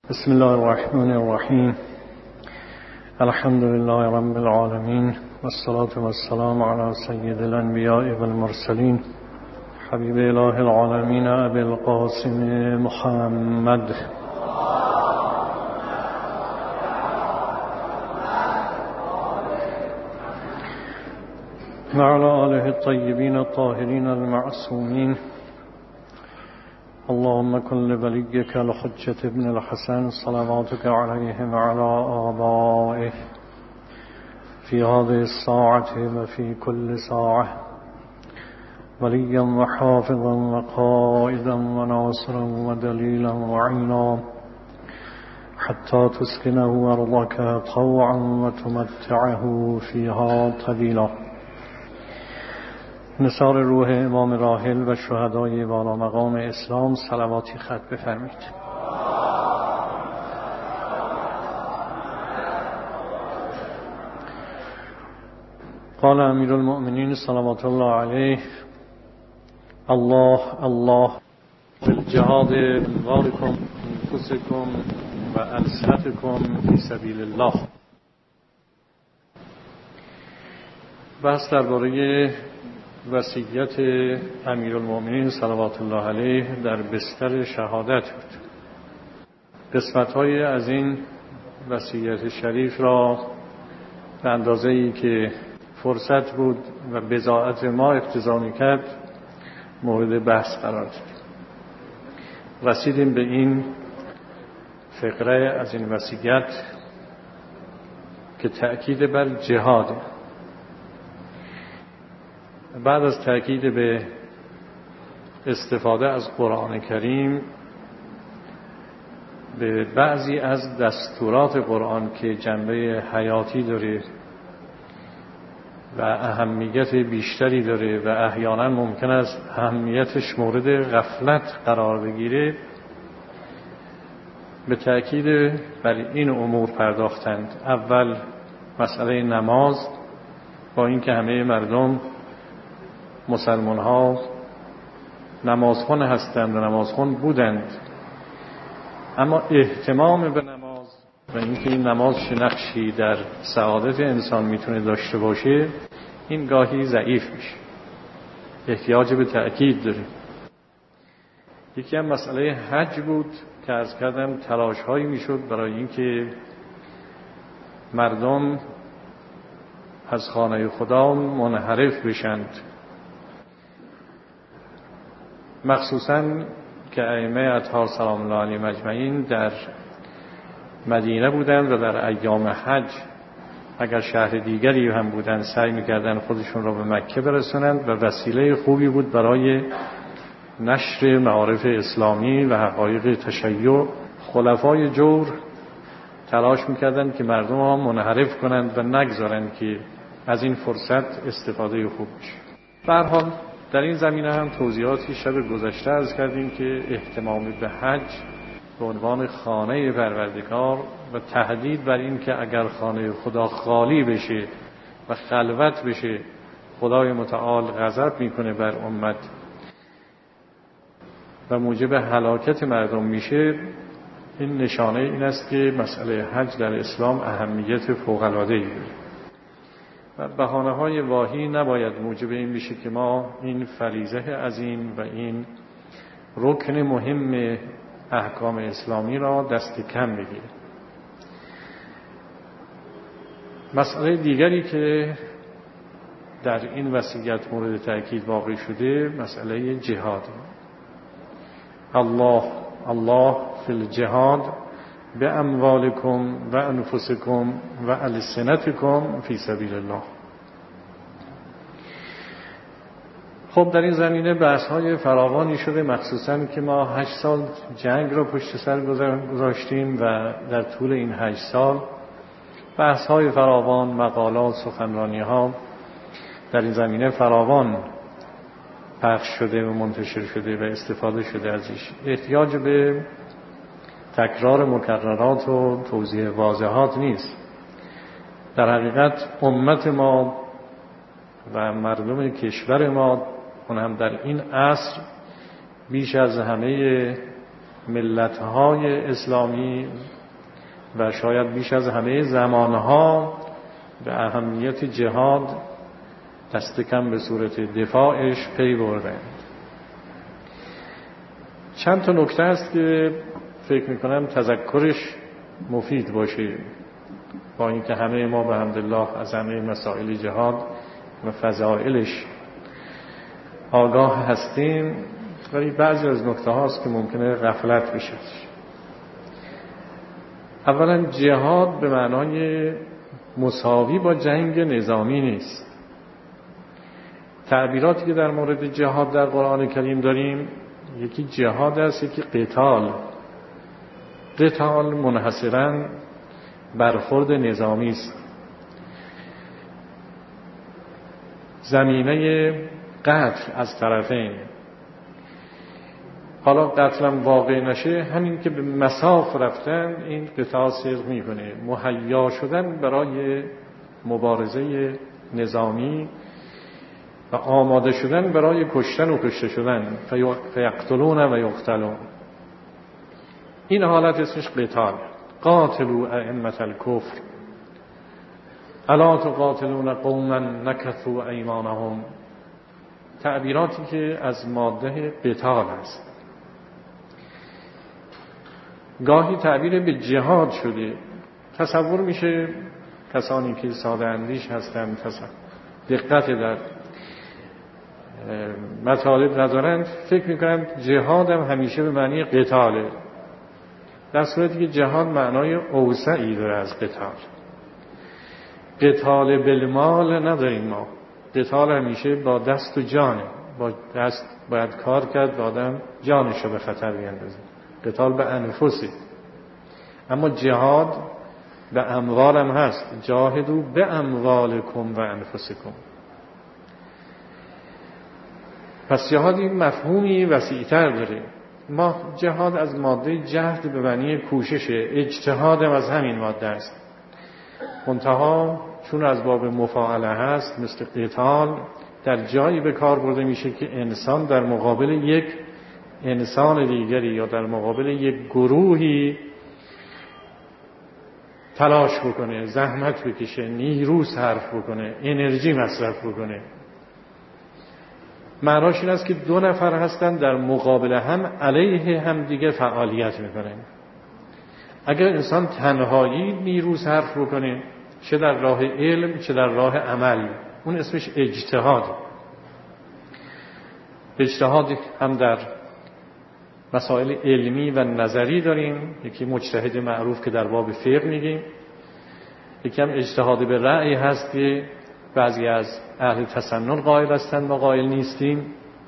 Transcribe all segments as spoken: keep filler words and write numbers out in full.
بسم الله الرحمن الرحیم. الحمد لله رب العالمین والصلاة والسلام علی سید الانبیاء والمرسلین حبیب اله العالمین ابی القاسم محمد وعلى آله الطيبين الطاهرين المعصومين. اللهم كن لوليك الحجة ابن الحسن صلواتك عليه وعلى آبائه في هذه الساعة وفي كل ساعة وليا وحافظا وقائدا وناصرا ودليلا وعينا حتى تسكنه أرضك طوعا وتمتعه فيها طويلا. نثار روح امام راحل و شهدای والا مقام اسلام صلواتی ختم بفرمایید. قال امیر المؤمنین صلوات الله علیه: الله الله بالجهاد اموالکم انفسکم و السنتکم فی سبیل الله. بحث درباره وصیت امیرالمؤمنین صلوات الله علیه در بستر شهادت بود. قسمت‌های از این وصیت شریف را به اندازه‌ای که فرصت بود و بضاعت ما اقتضا می‌کرد مورد بحث قرار داد. رسیدیم به این فقره از این وصیت که تأکید بر جهاد. بعد از تأکید به استفاده از قرآن کریم به بعضی از دستورات قرآن که جنبه حیاتی داره و اهمیت بیشتری داره و احیانا ممکن است اهمیتش مورد غفلت قرار بگیره، به تأکید بر این امور پرداختند. اول مسئله نماز، با اینکه همه مردم مسلمان ها نمازخوان هستند و نمازخوان بودند، اما اهتمام به نماز و اینکه این نماز چه نقشی در سعادت انسان میتونه داشته باشه این گاهی ضعیف میشه، احتیاج به تأکید داره. یکی هم مسئله حج بود که عرض کردم تلاش هایی میشد برای اینکه مردم از خانه خدا منحرف بشند، مخصوصاً که ائمه اطهار سلام الله علیهم اجمعین در مدینه بودند و در ایام حج اگر شهر دیگری هم بودند سعی می‌کردند خودشون را به مکه برسونند و وسیله خوبی بود برای نشر معارف اسلامی و حقایق تشیع. خلفای جور تلاش می‌کردند که مردم ها منحرف کنند و نگذارند که از این فرصت استفاده خوب بشه. به هر حال در این زمینه هم توضیحاتی شب گذشته عرض کردیم که اهتمام به حج به عنوان خانه پروردگار و تهدید بر این که اگر خانه خدا خالی بشه و خلوت بشه خدای متعال غضب میکنه بر امت و موجب هلاکت مردم میشه. این نشانه این است که مسئله حج در اسلام اهمیت فوق العاده‌ای داره و بهانه‌های واهی نباید موجب این بشه که ما این فریضه عظیم و این رکن مهم احکام اسلامی را دست کم بگیریم. مسئله دیگری که در این وصیت مورد تأکید واقع شده مسئله جهاد. الله الله فی الجهاد به اموالکم و انفسکم و السنتکم فی سبیل الله. خب در این زمینه بحث های فراوانی شده، مخصوصا که ما هشت سال جنگ را پشت سر گذاشتیم و در طول این هشت سال بحث های فراوان، مقالات، سخنرانی ها در این زمینه فراوان پخش شده و منتشر شده و استفاده شده ازش. احتیاج به تکرار مکررات و توضیح واضحات نیست. در حقیقت امت ما و مردم کشور ما، اون هم در این عصر، بیش از همه ملت‌های اسلامی و شاید بیش از همه زمانها به اهمیت جهاد دست کم به صورت دفاعش پی بردند. چند تا نکته است که فکر میکنم تذکرش مفید باشه، با اینکه همه ما به حمدالله از همه مسائل جهاد و فضائلش آگاه هستیم، ولی بعضی از نکته هاست که ممکنه غفلت بشه. اولا جهاد به معنای مساوی با جنگ نظامی نیست. تعبیراتی که در مورد جهاد در قرآن کریم داریم، یکی جهاد است، یکی قتال. قتال منحصراً برخورد نظامی است. زمینه قتل از طرفین. حالا قتلم واقع نشه، همین که به مساف رفتن این قتال صدق میکنه. مهیا شدن برای مبارزه نظامی و آماده شدن برای کشتن و کشته شدن. فیقتلون و یقتلون، این حالت اسمش قتال. قاتلوا ائمة الکفر الا تقاتلون قوما نکثوا ایمانهم، تعبیراتی که از ماده قتال است. گاهی تعبیر به جهاد شده. تصور میشه کسانی که ساده اندیش هستند دقت در مطالب ندارند، فکر میکنند جهاد هم همیشه به معنی قتاله، در صورتی که جهاد معنای اوسعی داره از قتال. قتال بالمال نداریم ما. قتال همیشه با دست و جانه. با دست باید کار کرد و آدم جانش رو به خطر بیندازه. قتال به انفسی. اما جهاد به اموال هم هست. جاهدوا به اموالکم و انفسکم. پس جهاد این مفهومی وسیع‌تر داره. ما جهاد از ماده جهد به معنی کوششه، اجتهاد هم از همین ماده است. منتها چون از باب مفاعله هست، مثل قتال در جایی به کار برده میشه که انسان در مقابل یک انسان دیگری یا در مقابل یک گروهی تلاش بکنه، زحمت بکشه، نیرو صرف بکنه، انرژی مصرف بکنه. معناش این است که دو نفر هستن در مقابل هم علیه هم دیگه فعالیت میکنن. اگر انسان تنهایی نیرو صرف بکنه، چه در راه علم چه در راه عمل، اون اسمش اجتهاد. اجتهاد هم در مسائل علمی و نظری داریم، یکی مجتهد معروف که در باب فقه میگیم، یکی هم اجتهاد به رأی هست که بعضی از اهل تسنن قائل هستند، ما قائل نیستیم.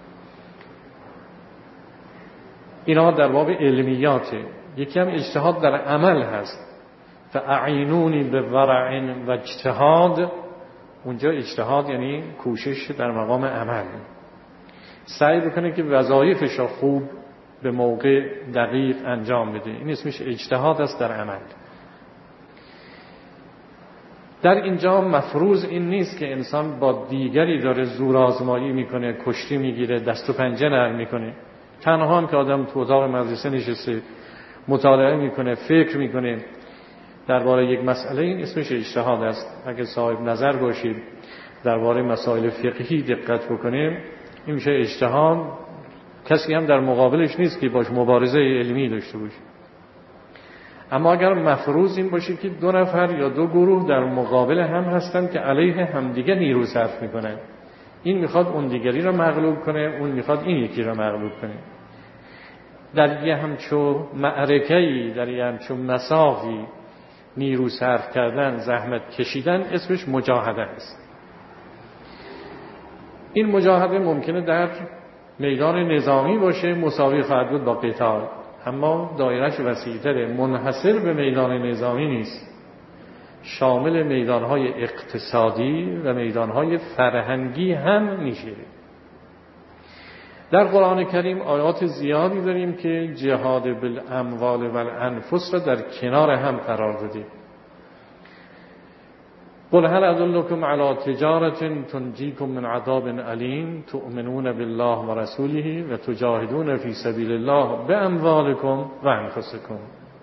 اینا در باب علمیاته. یکی هم اجتهاد در عمل هست، فاعینونی به ورع و اجتهاد. اونجا اجتهاد یعنی کوشش در مقام عمل، سعی بکنه که وظایفش را خوب به موقع دقیق انجام بده. این اسمش اجتهاد است در عمل. در اینجا مفروض این نیست که انسان با دیگری داره زورآزمایی میکنه، کشتی میگیره، دست و پنجه نرم میکنه. تنها هم که آدم تو اتاق مدرسه نشسته مطالعه میکنه، فکر میکنه درباره یک مسئله، این اسمش اجتهاد است. اگه صاحب نظر باشید درباره مسائل فقهی دقت بکنیم، این میشه اجتهاد. کسی هم در مقابلش نیست که باش مبارزه علمی داشته باشه. اما اگر مفروض این باشه که دو نفر یا دو گروه در مقابل هم هستند که علیه همدیگه نیرو صرف میکنن، این میخواد اون دیگری رو مغلوب کنه، اون میخواد این یکی رو مغلوب کنه، در یه همچو معرکه‌ای، در یه همچو مسافی نیرو صرف کردن، زحمت کشیدن، اسمش مجاهده است. این مجاهده ممکنه در میدان نظامی باشه، مساوی خواهد بود با قتال، اما دایره‌اش وسیع‌تره، منحصر به میدان نظامی نیست، شامل میدان‌های اقتصادی و میدان‌های فرهنگی هم میشه. در قرآن کریم آیات زیادی داریم که جهاد بالاموال و الانفس را در کنار هم قرار داده. قل هل ادلکم علی تجارة تنجیکم من عذاب علیم تؤمنون بالله و رسوله و تجاهدون فی سبیل الله باموالکم و انفسکم.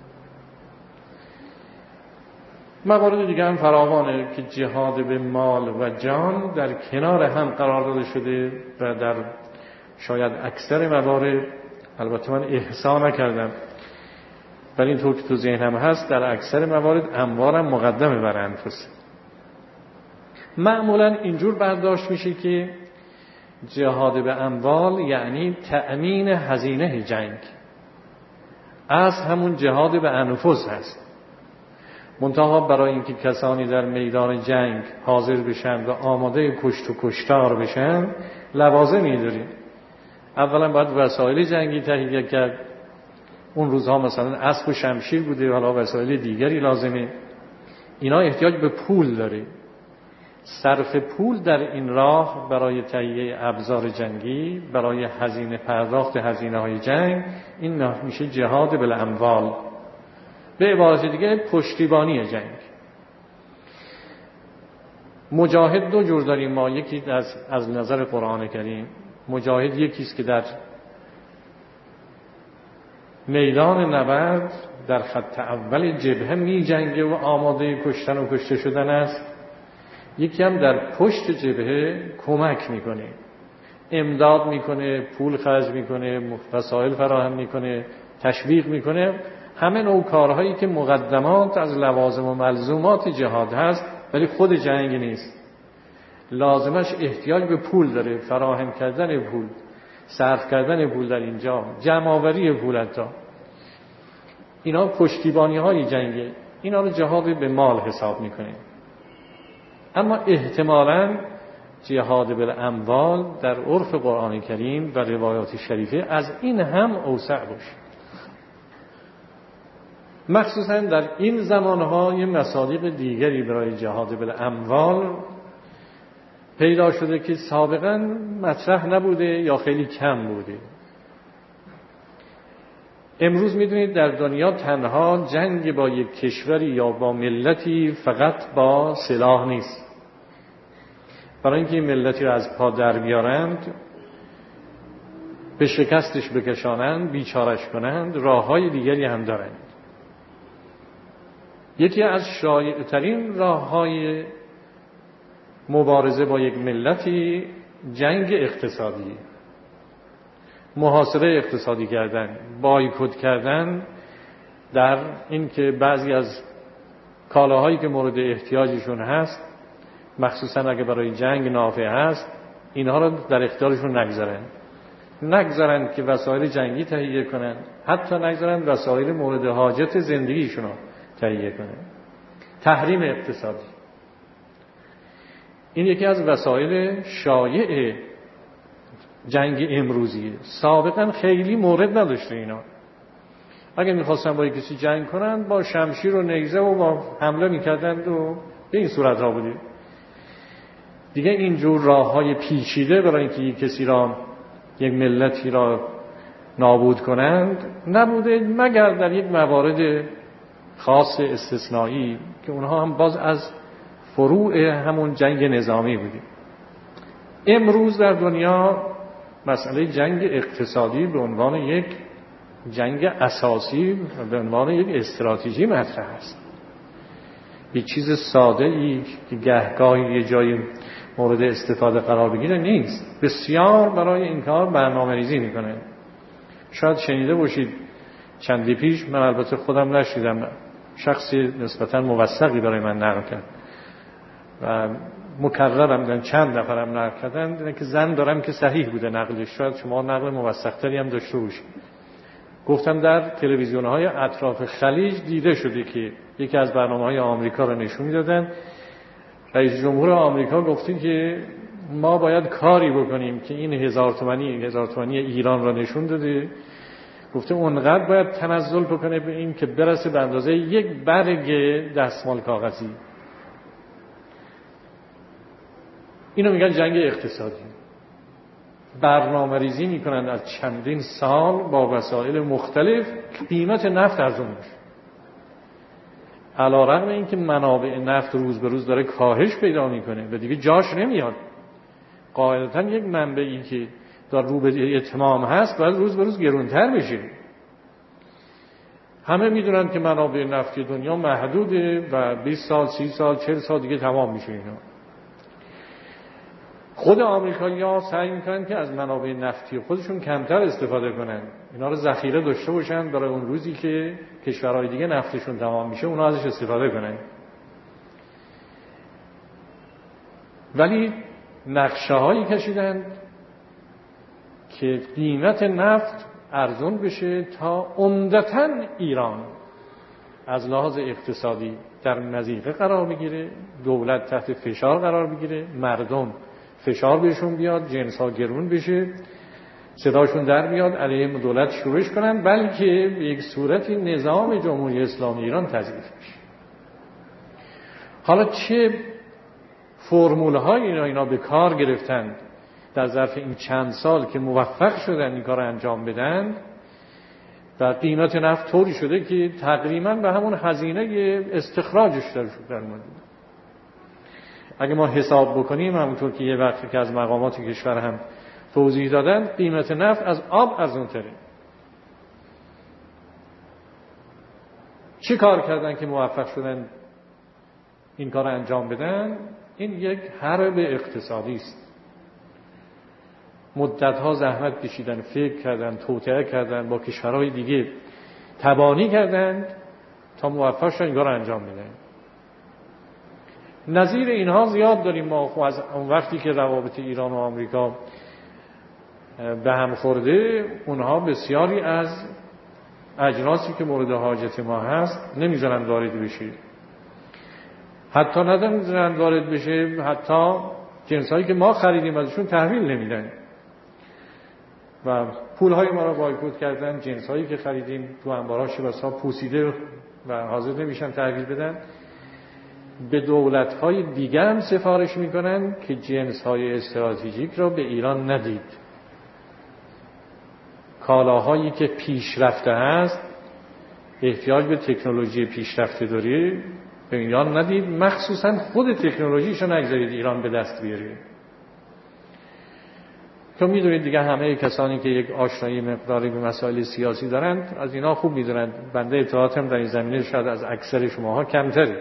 موارد دیگه هم فراوانه که جهاد به مال و جان در کنار هم قرار داده شده و در شاید اکثر موارد، البته من احصا نکردم ولی اینطور که تو ذهنم هست، در اکثر موارد اموالم مقدمه بر انفس. معمولا اینجور برداشت میشه که جهاد به اموال یعنی تأمین هزینه جنگ، از همون جهاد به انفس هست. منتها برای اینکه کسانی در میدان جنگ حاضر بشن و آماده کشت و کشتار بشن لوازمی داریم. اولا باید وسایل جنگی تهیه کرد. اون روزها مثلا اسب و شمشیر بوده، حالا وسایل دیگری لازمه. اینا احتیاج به پول داره. صرف پول در این راه برای تهیه ابزار جنگی، برای هزینه پرداخت هزینه های جنگ، این میشه جهاد بالاموال. به عبارت دیگه پشتیبانی جنگ. مجاهد دو جور داریم ما. یکی از از نظر قرآن کریم مجاهد یکیست که در میدان نبرد در خط اول جبهه می جنگه و آماده کشتن و کشته شدن است. یکی هم در پشت جبهه کمک میکنه، امداد میکنه، پول خرج میکنه، وسایل فراهم میکنه، تشویق میکنه. همه نوع کارهایی که مقدمات از لوازم و ملزومات جهاد هست ولی خود جنگ نیست. لازمش احتیاج به پول داره، فراهم کردن پول، صرف کردن پول در اینجا، جمع‌آوری پول حتی. اینا پشتیبانی های جنگه. اینا رو جهاد به مال حساب میکنه. اما احتمالاً جهاد بالاموال در عرف قرآن کریم و روایات شریفه از این هم اوسع باشه. مخصوصاً در این زمانها یه مصادیق دیگری برای جهاد بالاموال پیدا شده که سابقاً مطرح نبوده یا خیلی کم بوده. امروز میدونید در دنیا تنها جنگ با یک کشوری یا با ملتی فقط با سلاح نیست. برای اینکه این ملتی رو از پا در بیارند، به شکستش بکشانند، بیچارش کنند، راه‌های دیگری هم دارند. یکی از شایع‌ترین راه‌های مبارزه با یک ملتی جنگ اقتصادی، محاصره اقتصادی کردن، بایکوت کردن، در این که بعضی از کالاهایی که مورد احتیاجشون هست، مخصوصا اگه برای جنگ نافع هست، اینها رو در اختیارشون نگذارن نگذارن که وسایل جنگی تهیه کنن، حتی نگذارن وسایل مورد حاجت زندگیشون رو تهیه کنن. تحریم اقتصادی این یکی از وسایل شایع جنگ امروزیه. سابقا خیلی مورد نداشته اینا. اگه میخواستن با کسی جنگ کنن با شمشیر و نیزه و با حمله میکردند و به این صورت ها بودید. دیگه اینجور راه های پیچیده برای اینکه یک کسی را، یک ملتی را نابود کنند نبوده، مگر در یک موارد خاص استثنایی که اونها هم باز از فروع همون جنگ نظامی بودیم. امروز در دنیا مسئله جنگ اقتصادی به عنوان یک جنگ اساسی و به عنوان یک استراتژی مطرح است. یک چیز ساده ای که گهگاهی یه جای مورد استفاده قرار بگیره نیست. بسیار برای این کار برنامه ریزی میکنه. شاید شنیده باشید چندی پیش، من البته خودم نشیدم، شخصی نسبتا موثقی برای من نقل کرد و مکررم دیدن، چند نفرم نقل کردن، دیدن که زن دارم که صحیح بوده نقلش، شاید شما نقل موثق‌تری هم داشته باشید. گفتم در تلویزیون‌های اطراف خلیج دیده شده که یکی از برنامه‌های آمریکا رو نشون می‌دادن. رئیس جمهور آمریکا گفته که ما باید کاری بکنیم که این هزار تومانی هزار تومانی ایران را نشون داده. گفته اونقدر باید تنزل بکنه به این که برسه به اندازه یک برگ دستمال کاغذی. اینو میگن جنگ اقتصادی. برنامه ریزی میکنن از چندین سال با وسایل مختلف قیمت نفت ارزون میشه. علیرغم اینکه منابع نفت روز به روز داره کاهش پیدا میکنه و دیگه جاش نمیاد، قاعدتا یک منبعی که در رو به اتمام هست باید روز به روز گرونتر بشه. همه میدونن که منابع نفتی دنیا محدوده و بیست سال، سی سال، چهل سال دیگه تمام میشه اینا. خود آمریکایی‌ها سعی میکنن که از منابع نفتی خودشون کمتر استفاده کنن، اینا رو ذخیره داشته باشن برای اون روزی که کشورهای دیگه نفتشون تمام میشه اونا ازش استفاده کنن. ولی نقشه هایی کشیدن که قیمت نفت ارزون بشه تا عمدتاً ایران از لحاظ اقتصادی در مضیقه قرار بگیره، دولت تحت فشار قرار بگیره، مردم فشار بهشون بیاد، جنس ها گرون بشه، صداشون در بیاد، علیه دولت شورش کنن، بلکه به یک صورتی نظام جمهوری اسلامی ایران تضعیف بشه. حالا چه فرمول های اینا اینا به کار گرفتند در ظرف این چند سال که موفق شدن این کار انجام بدن و قیمت نفت طوری شده که تقریبا به همون هزینه استخراجش در شد در اومده. اگه ما حساب بکنیم همونطور که یه وقتی که از مقامات کشور هم توضیح دادن، قیمت نفت از آب ارزان‌تره. چی کار کردن که موفق شدن این کار انجام بدن؟ این یک حرب اقتصادی است. مدتها زحمت کشیدن، فکر کردن، توطئه کردن، با کشورهای دیگه تبانی کردن تا موفق شدن این کار انجام بدن. نظیر اینها زیاد داریم ما. خب از اون وقتی که روابط ایران و آمریکا به هم خورده، اونها بسیاری از اجناسی که مورد حاجت ما هست نمیذارن وارد بشه، حتی نمیذارن وارد بشه، حتی جنسایی که ما خریدیم ازشون تحویل نمیدن و پولهای ما رو بایکوت کردن. جنسایی که خریدیم تو انبارهاش بسا پوسیده و حاضر نمیشن تحویل بدن. به دولت‌های دیگه هم سفارش میکنن که جنس‌های استراتژیک رو به ایران ندید. کالاهایی که پیشرفته هست، احتیاج به تکنولوژی پیشرفته داره، به ایران ندید، مخصوصا خود تکنولوژیشو نگذارید ایران به دست بیاره. که میدونید دیگه همه کسانی که یک آشنایی مقداری به مسائل سیاسی دارند از اینا خوب میدونند. بنده اطلاعاتم در این زمینه شاید از اکثر شماها کمتره.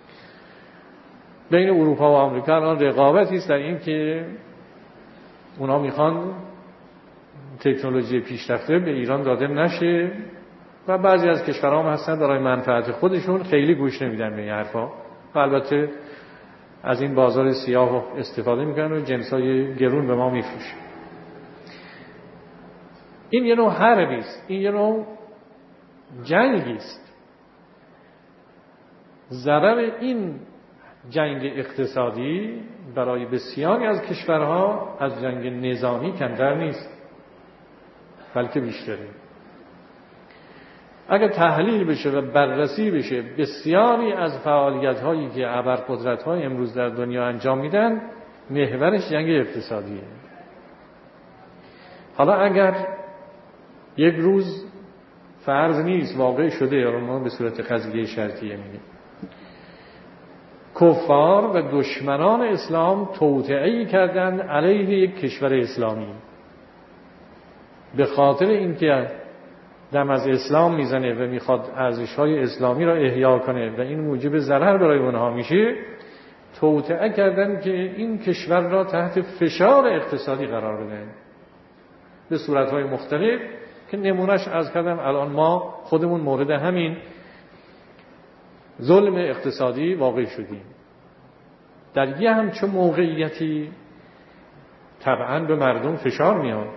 بین اروپا و آمریکا الان رقابتی است در این که اونا میخوان تکنولوژی پیشرفته به ایران داده نشه و بعضی از کشورها هم هستن برای منفعت خودشون خیلی گوش نمیدن به این حرفا و البته از این بازار سیاه استفاده میکنن و جنسای گرون به ما میفروشن. این یه نوع حربی است، این یه نوع جنگی است. ضرر این جنگ اقتصادی برای بسیاری از کشورها از جنگ نظامی کمتر نیست، بلکه بیشتره. اگر تحلیل بشه و بررسی بشه بسیاری از فعالیت‌هایی که ابرقدرت‌های امروز در دنیا انجام میدن محورش جنگ اقتصادیه. حالا اگر یک روز فرض نیست واقع شده، یا ما به صورت قضیه شرطیه میگیم، کفار و دشمنان اسلام توطئه‌ای کردن علیه یک کشور اسلامی به خاطر اینکه دم از اسلام میزنه و میخواد ارزش‌های اسلامی را احیا کنه و این موجب ضرر برای اونها میشه، توطئه کردن که این کشور را تحت فشار اقتصادی قرار بدن به صورت‌های مختلف که نمونهش از کردم الان ما خودمون مورد همین ظلم اقتصادی واقع شدیم. در یه همچون موقعیتی طبعاً به مردم فشار میاد.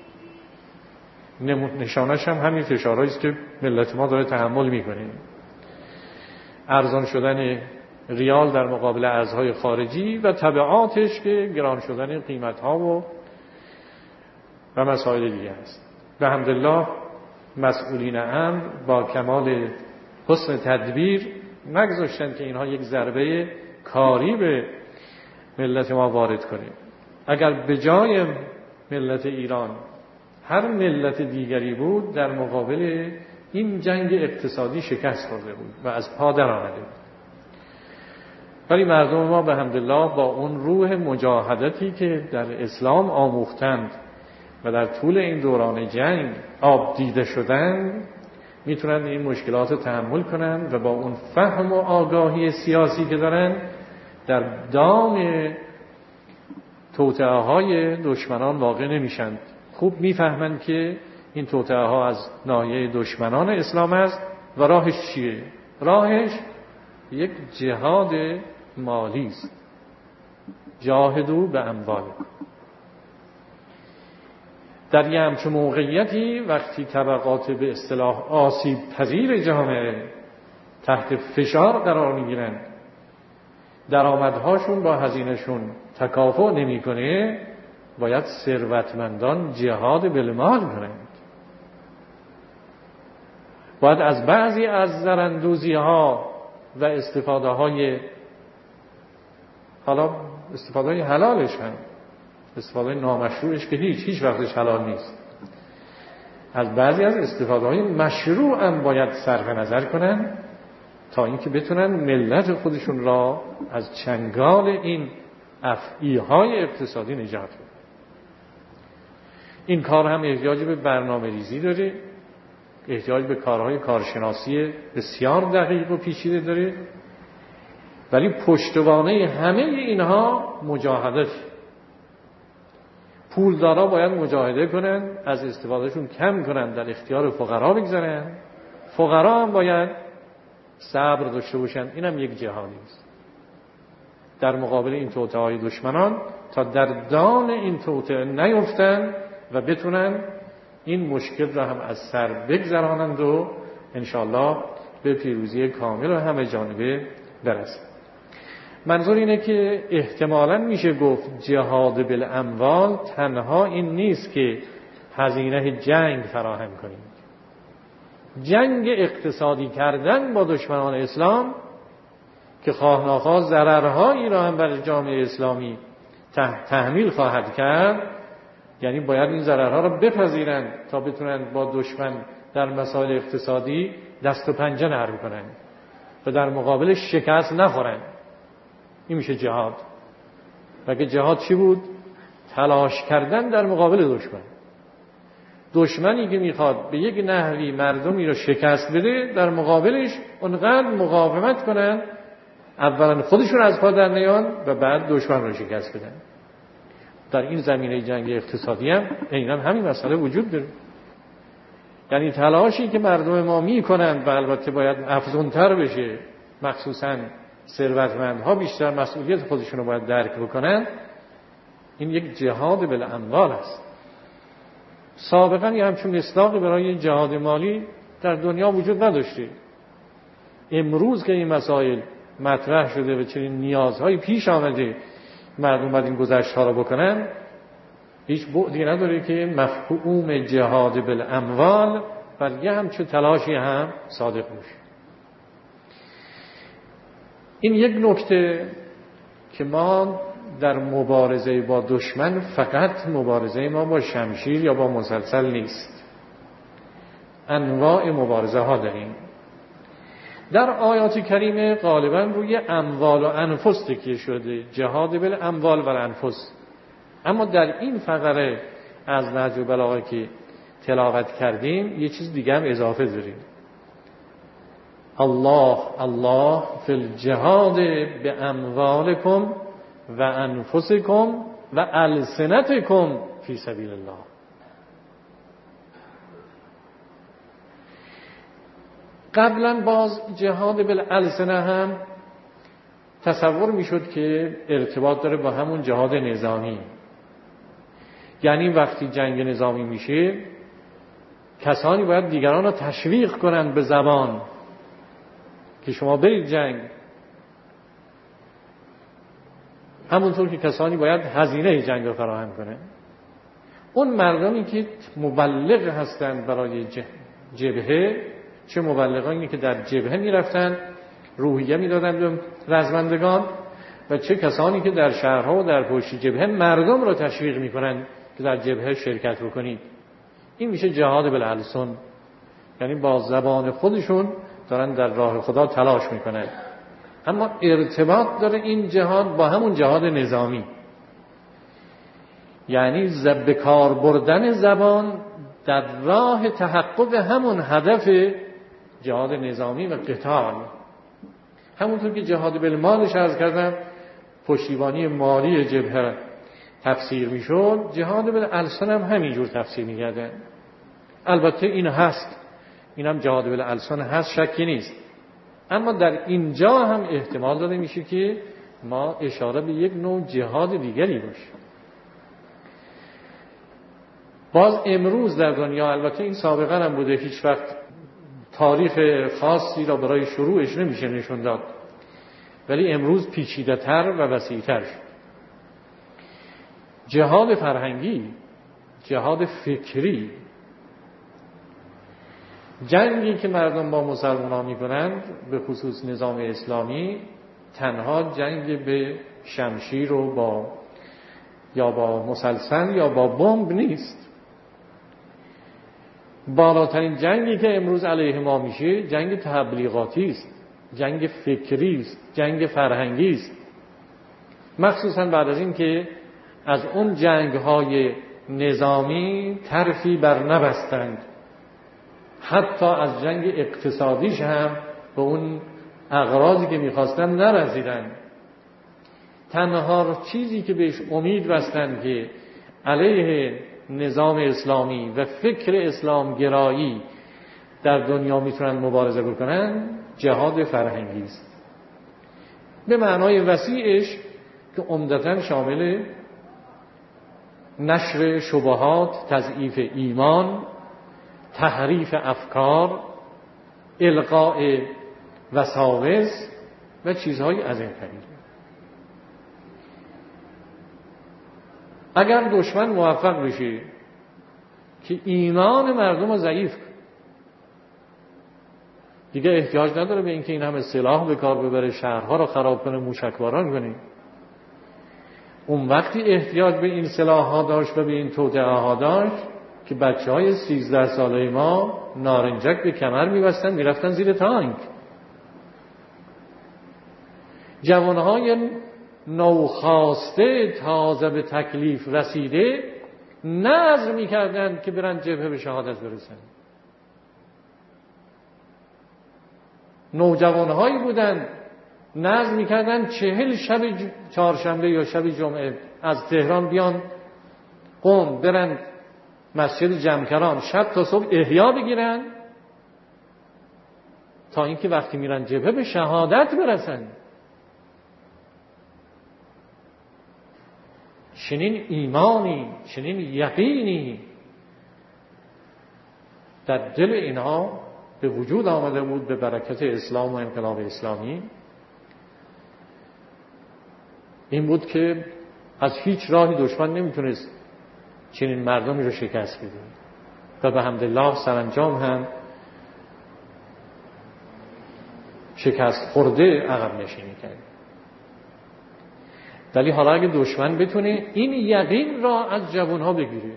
نشانش هم همین فشارهایی است که ملت ما داره تحمل میکنه. ارزان شدن ریال در مقابل ارزهای خارجی و تبعاتش که گران شدن قیمت‌ها و و مسائل دیگه است. به حمدالله مسئولین امر با کمال حسن تدبیر نگذاشتن که اینها یک ضربه کاری به ملت ما وارد کنه. اگر به جای ملت ایران هر ملت دیگری بود در مقابل این جنگ اقتصادی شکست خورده بود و از پا در آمده بود. ولی مردم ما به حمدالله با اون روح مجاهدتی که در اسلام آموختند و در طول این دوران جنگ آب دیده شدن میتونن این مشکلات رو تحمل کنن و با اون فهم و آگاهی سیاسی که دارن در دام توطئه های دشمنان واقع نمیشن. خوب میفهمند که این توطئه ها از ناحیه دشمنان اسلام است و راهش چیه؟ راهش یک جهاد مالی است. جاهدوا به اموالکم. در یه همچون موقعیتی وقتی طبقات به اصطلاح آسیب پذیر جامعه تحت فشار قرار میگیرن، درآمدهاشون با هزینهشون تکافؤ نمیکنه، باید ثروتمندان جهاد بالمال کنند. باید از بعضی از زراندوزی ها و استفاده های حالا استفاده های حلالش هم، استفاده نامشروعش که هیچ هیچ وقتش حلال نیست، از بعضی از استفاده های مشروع هم باید صرف نظر کنن تا اینکه بتونن ملت خودشون را از چنگال این افعی های اقتصادی نجات بدن. این کار هم احتیاج به برنامه ریزی داره، احتیاج به کارهای کارشناسی بسیار دقیق و پیچیده داره، ولی پشتوانه همه اینها مجاهدت. پولدارا باید مجاهده کنن، از استفادهشون کم کنن، در اختیار فقرا بگذارن. فقرا هم باید صبر داشته باشن. اینم یک جهادی است در مقابل این توطئه‌های دشمنان، تا در دام این توطئه نیفتن و بتونن این مشکل را هم از سر بگذرانند و انشاءالله به پیروزی کامل و همه جانبه برسند. منظور اینه که احتمالاً میشه گفت جهاد بالاموال تنها این نیست که هزینه جنگ فراهم کنیم. جنگ اقتصادی کردن با دشمنان اسلام که خواه ناخواه ضررهایی را هم بر جامعه اسلامی تحمیل خواهد کرد، یعنی باید این ضررها را بپذیرن تا بتونن با دشمن در مسائل اقتصادی دست و پنجه نرم کنن و در مقابل شکست نخورن. این میشه جهاد. و که جهاد چی بود؟ تلاش کردن در مقابل دشمن. دشمنی که میخواد به یک نحوی مردمی رو شکست بده، در مقابلش اونقدر مقاومت کنن اولا خودشون از پا در نیان و بعد دشمن رو شکست بدن. در این زمینه جنگ اقتصادی هم عیناً همین مسئله وجود داره. یعنی تلاشی که مردم ما میکنن و البته باید افزونتر بشه، مخصوصاً ثروتمندها بیشتر مسئولیت خودشون رو باید درک بکنن، این یک جهاد بالاموال است. سابقاً یه همچون مصداقی برای جهاد مالی در دنیا وجود نداشته. امروز که این مسائل مطرح شده و چنین نیازهایی پیش آمده مردم باید این گذشت‌ها رو بکنن، هیچ بعدی نداره که مفهوم جهاد بالاموال بر یه همچون تلاشی هم صادق باشه. این یک نکته که ما در مبارزه با دشمن فقط مبارزه ما با شمشیر یا با مسلسل نیست، انواع مبارزه ها داریم. در آیات کریمه غالبا روی اموال و انفس تکیه شده، جهاد بالاموال و انفس. اما در این فقره از نهج البلاغه که تلاوت کردیم یه چیز دیگه هم اضافه داریم. الله الله فی الجهاد باموالکم و انفسکم و السنتکم فی سبیل الله. قبلا باز جهاد بالالسنه هم تصور میشد که ارتباط داره با همون جهاد نظامی. یعنی وقتی جنگ نظامی میشه کسانی باید دیگران را تشویق کنند به زبان که شما برید جنگ، همونطور که کسانی باید هزینه جنگ را فراهم کنند. اون مردمی که مبلغ هستند برای جبهه، چه مبلغانی که در جبهه میرفتن روحیه میدادن به رزمندگان و چه کسانی که در شهرها و در پشت جبهه مردم را تشویق میکنن که در جبهه شرکت بکنید. این میشه جهاد بالالسن، یعنی با زبان خودشون دارن در راه خدا تلاش میکنن. اما ارتباط داره این جهاد با همون جهاد نظامی، یعنی به کار بردن زبان در راه تحقق همون هدف جهاد نظامی و قتال. همونطور که جهاد بالمالش عرض کردم پشتیبانی مالی جبهه تفسیر میشد، جهاد بالالسن هم همینجور تفسیر میکردن. البته این هست، اینم جهاد بالالسن هست، شکی نیست. اما در اینجا هم احتمال داده میشه که ما اشاره به یک نوع جهاد دیگری باشه. باز امروز در دنیا، البته این سابقا هم بوده، هیچ وقت تاریخ خاصی را برای شروعش نمیشه نشون داد، ولی امروز پیچیده تر و وسیع تر شد. جهاد فرهنگی، جهاد فکری، جنگی که مردم با مسلمانان میکنند به خصوص نظام اسلامی، تنها جنگ به شمشیر و با یا با مسلسل یا با بمب نیست. بالاترین جنگی که امروز علیه ما میشه جنگ تبلیغاتی است، جنگ فکری است، جنگ فرهنگی است. مخصوصا بعد از این که از اون جنگ‌های نظامی طرفی بر نبستند، حتی از جنگ اقتصادیش هم به اون اغراضی که می‌خواستن نرسیدند. تنها چیزی که بهش امید بستند که علیه نظام اسلامی و فکر اسلام گرایی در دنیا میتونن مبارزه بکنن، جهاد فرهنگی است به معنای وسیعش که عمدتاً شامل نشر شبهات، تضعیف ایمان، تحریف افکار، القاء وساوس و چیزهای از این قبیل. اگر دشمن موفق بشه که ایمان مردم رو ضعیف کنه، دیگه احتیاج نداره به اینکه این همه سلاح به کار ببره، شهرها رو خراب کنه، موشکباران کنه. اون وقتی احتیاج به این سلاح ها داشت و به این توطئه ها داشت که بچه های سیزده ساله ما نارنجک به کمر میبستن میرفتن زیر تانک. جوانهای نوخاسته تازه به تکلیف رسیده نذر میکردن که برن جبهه به شهادت برسن. نوجوانهایی بودن نذر میکردن چهل شب چهارشنبه یا شب جمعه از تهران بیان قم، برن مسجد جمکران، شب تا صبح احیا بگیرن تا اینکه وقتی میرن جبهه به شهادت برسن. چنین ایمانی، چنین یقینی در دل اینها به وجود آمده بود به برکت اسلام و انقلاب اسلامی. این بود که از هیچ راهی دشمن نمیتونست چنین مردمی رو شکست بده و به حمدالله سرانجام هم شکست خورده عقب نشینی کرد. ولی حالا اگه دشمن بتونه این یقین را از جوانها بگیره،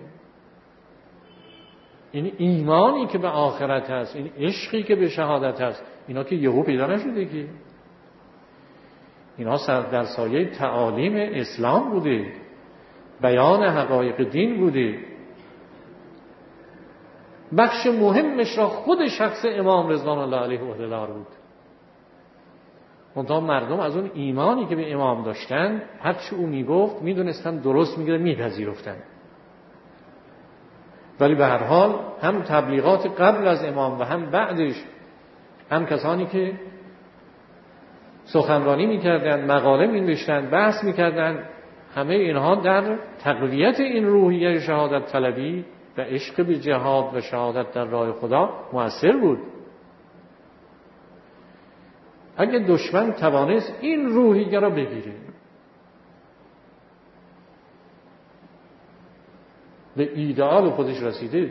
این ایمانی که به آخرت هست، این عشقی که به شهادت هست، اینا که یهو پیدا نشده که، اینا در سایه تعالیم اسلام بوده، بیان حقایق دین بوده. بخش مهمش را خود شخص امام رضوان الله علیه عهده‌دار بود. منتها مردم از اون ایمانی که به امام داشتن، هر چی او میگفت میدونستن درست میگه، میپذیرفتن. ولی به هر حال هم تبلیغات قبل از امام و هم بعدش، هم کسانی که سخنرانی میکردن، مقاله مینوشتن، بحث میکردن، همه اینها در تقویت این روحیه شهادت طلبی و عشق به جهاد و شهادت در راه خدا مؤثر بود. اگه دشمن توانست این روحیه را بگیره، به ایدئال خودش رسیده،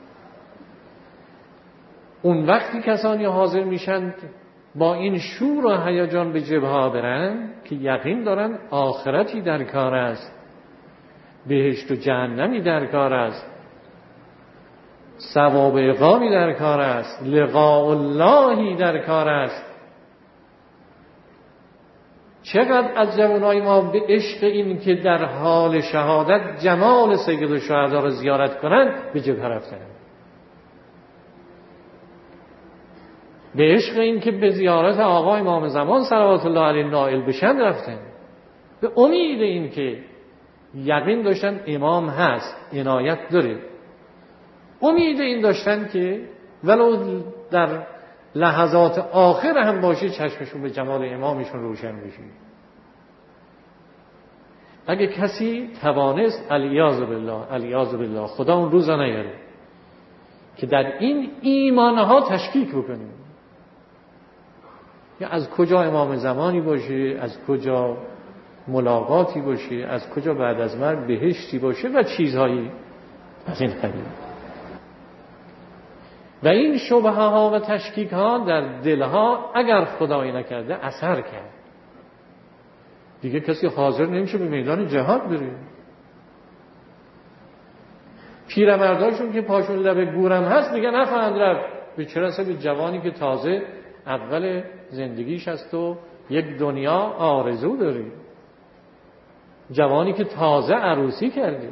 اون وقتی کسانی حاضر میشن با این شور و هیجان به جبهه برن که یقین دارن آخرتی در کار است، بهشت و جهنمی در کار است، ثواب اقامی در کار است، لقاء اللهی در کار است. چقدر از جوانای ما به عشق این که در حال شهادت جمال سید الشهدا را زیارت کنند به جبهه رفتند، به عشق این که به زیارت آقا امام زمان صلوات الله علیه نائل بشن رفتند، به امید این که یقین داشتن امام هست، عنایت داره، امید این داشتن که ولو در لحظات آخر هم باشه چشمشون به جمال امامشون روشن بشه. اگه کسی توانست، الیاذ بالله الیاذ بالله، خدا اون روزا نیاره که در این ایمانها تشکیک بکنیم، یا از کجا امام زمانی باشه، از کجا ملاقاتی باشه، از کجا بعد از مرگ بهشتی باشه و چیزهایی از این قبیل. و این شبهه ها و تشکیک ها در دلها اگر خدایی نکرده اثر کرد، دیگه کسی حاضر نمیشه به میدان جهاد بره. پیرمرداشون که پاشون لبه گورم هست دیگه نخواهند رفت، به چه رسه به جوانی که تازه اول زندگیش هست و یک دنیا آرزو داره، جوانی که تازه عروسی کرده،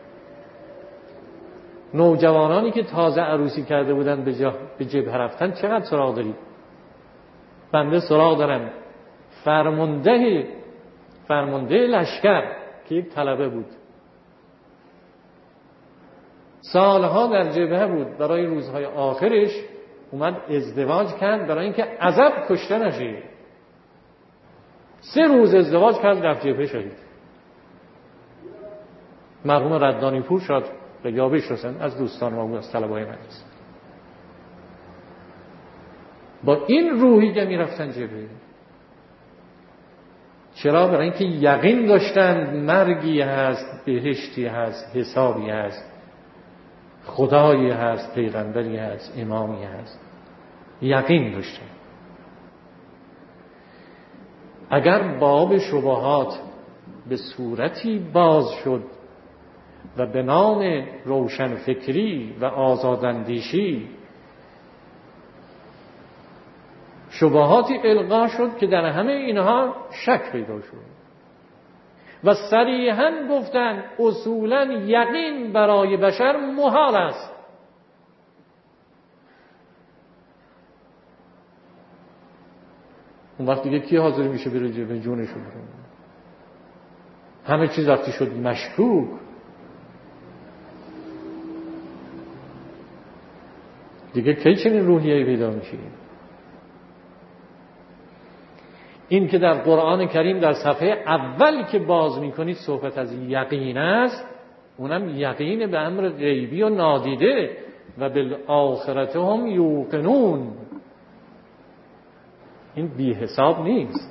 نوجوانانی که تازه عروسی کرده بودن به, جا به جبهه رفتن. چقدر سراغ دارید؟ بنده سراغ دارم فرمانده فرمانده لشکر که یک طلبه بود، سالها در جبهه بود، برای روزهای آخرش اومد ازدواج کرد برای اینکه عذاب کشته نشه. سه روز ازدواج کرد رفت جبهه شدید. مرحوم ردانی پور شد به یابش حسین از دوستان ما بود، از طلبای مجلس. با این روحی که می رفتن جبهه. چرا؟ برای اینکه یقین داشتن مرگی هست، بهشتی هست، حسابی هست، خدایی هست، پیغمبری هست، امامی هست. یقین داشتن. اگر باب شبهات به صورتی باز شد و به نام روشن فکری و آزاداندیشی شبهاتی القا شد که در همه اینها شک پیدا شد و صریحاً گفتن اصولاً یقین برای بشر محال است. اون وقت دیگه کی حاضر میشه بره جبهه جونش رو بره؟ همه چیز وقتی شد مشکوک، دیگه کی چنین روحیه‌ای پیدا میشه؟ این که در قرآن کریم در صفحه اول که باز میکنید صحبت از یقین است، اونم یقین به امر غیبی و نادیده و بالآخرت هم یوقنون. این بی حساب نیست.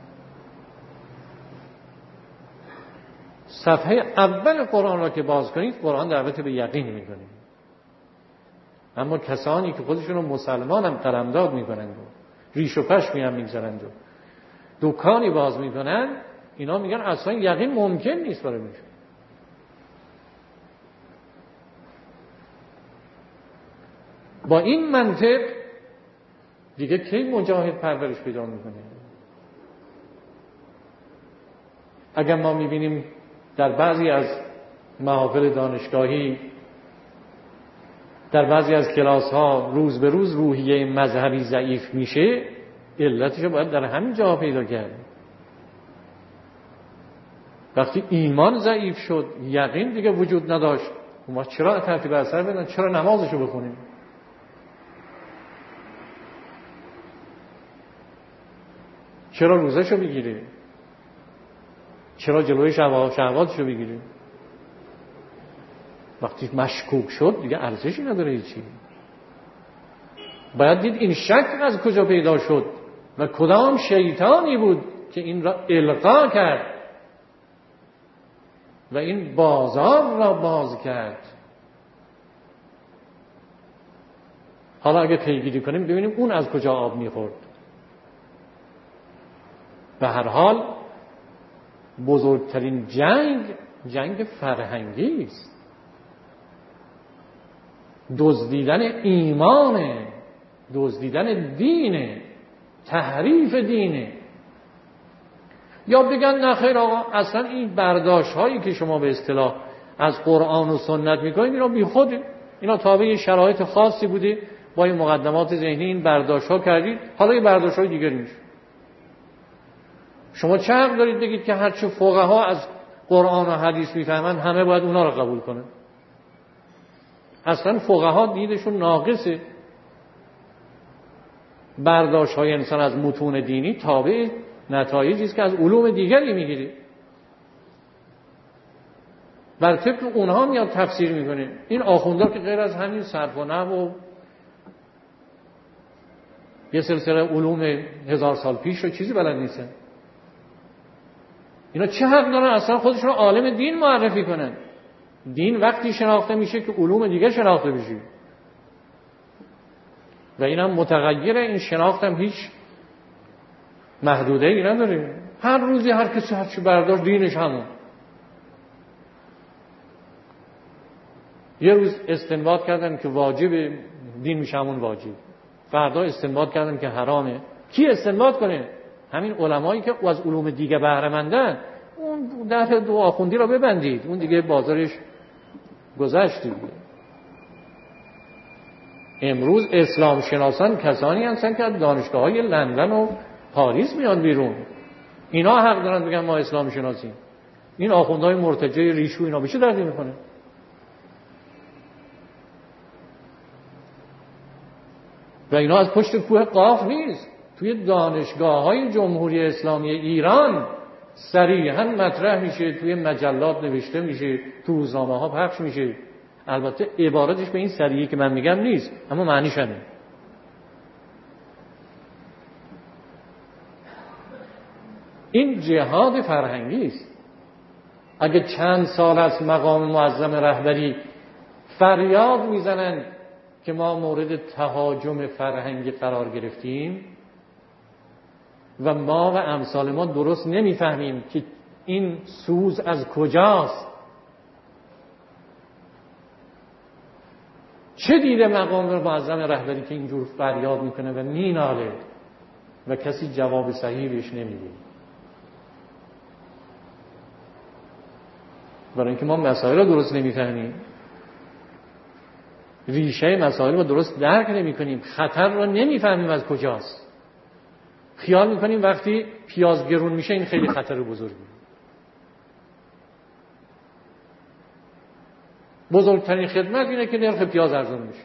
صفحه اول قرآن را که باز کنید قرآن دعوت به یقین میکنه. اما کسانی که خودشون رو مسلمان هم قلمداد میکنند و ریش و پشمی هم میگذارند و دکانی باز میکنن، اینا میگن اصلا یقین ممکن نیست برای میشه. با این منطق دیگه کی مجاهد پرورش پیدا میکنه؟ اگر ما میبینیم در بعضی از محافل دانشگاهی، در بعضی از کلاس ها روز به روز روحیه مذهبی ضعیف میشه، علتش باید در همین جا پیدا کرد. وقتی ایمان ضعیف شد، یقین دیگه وجود نداشت، ما چرا ترتیب اثر بدن؟ چرا نمازشو بخونیم؟ چرا روزشو بگیریم؟ چرا جلوی شهواتشو بگیریم؟ وقتی مشکوک شد دیگه ارزشی نداره هیچی. باید دید این شک از کجا پیدا شد و کدام شیطانی بود که این را القا کرد و این بازار را باز کرد. حالا اگه پیگیری کنیم ببینیم اون از کجا آب میخورد. به هر حال بزرگترین جنگ جنگ فرهنگی است. دزدیدن ایمانه، دزدیدن دینه، تحریف دینه. یا بگن نه خیر آقا اصلا این برداشت هایی که شما به اصطلاح از قرآن و سنت میکنید اینا بی خوده، اینا تابع شرایط خاصی بوده، با این مقدمات ذهنی این برداشت ها کردید، حالا این برداشت های دیگری میشه. شما چه حق دارید بگید که هرچه فقها از قرآن و حدیث میفهمن همه باید اونا رو قبول کنن؟ اصلا فقها دیدشون ناقصه. برداشت های انسان از متون دینی تابع نتایجی است که از علوم دیگری میگیره، بر طبق اونها میاد تفسیر میکنه. این آخوندا که غیر از همین صرف و نحو و یه سلسله علوم هزار سال پیش رو چیزی بلد نیستن. اینا چه حق دارن اصلا خودشون رو عالم دین معرفی کنن؟ دین وقتی شناخته میشه که علوم دیگه شناخته بشه و اینم متغیره. این شناخت هم هیچ محدوده ای نداره، هر روزی هر کسی هر چی برداشت دینش همون. یه روز استنباط کردن که واجب دین میشه همون واجب، فردا استنباط کردن که حرامه. کی استنباط کنه؟ همین علمایی که از علوم دیگه بهره مندن. اون در دو آخوندی را ببندید، اون دیگه بازارش گذشت دیگه. امروز اسلام شناسان کسانی هستن که از دانشگاه‌های لندن و پاریس میان بیرون، اینا حق دارن بگن ما اسلام شناسیم. این آخوندهای مرتجع ریشو اینا بشه دردی میکنه. و اینا از پشت کوه قاف نیست، توی دانشگاه‌های جمهوری اسلامی ایران صریحاً مطرح میشه، توی مجلات نوشته میشه، تو روزنامه‌ها پخش میشه. البته عبارتش به این صریحی که من میگم نیست، اما معنیش همینه. این جهاد فرهنگی است. اگه چند سال از مقام معظم رهبری فریاد میزنن که ما مورد تهاجم فرهنگی قرار گرفتیم و ما و امثال ما درست نمیفهمیم که این سوز از کجاست، چه دیده مقام معظم رهبری که اینجور فریاد میکنه و میناله و کسی جواب صحیح بهش نمیده؟ برای اینکه ما مسائل رو درست نمیفهمیم، ریشه مسائل رو درست درک نمی‌کنیم، خطر رو نمی‌فهمیم از کجاست. خیال می‌کنیم وقتی پیاز گرون میشه این خیلی خطر بزرگی. بزرگترین خدمت اینه که نرخ پیاز ارزون میشه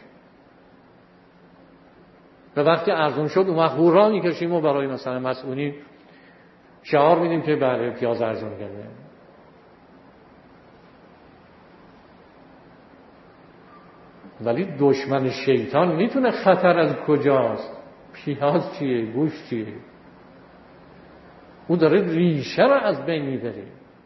و وقتی ارزون شد اون وقت هورا میکشیم و برای مثلا مسئولین شعار میدیم که بله پیاز ارزون کرده. ولی دشمن شیطان میتونه خطر از کجاست، پیاز چیه، گوشت چیه، او داره ریشه رو از بین میبره.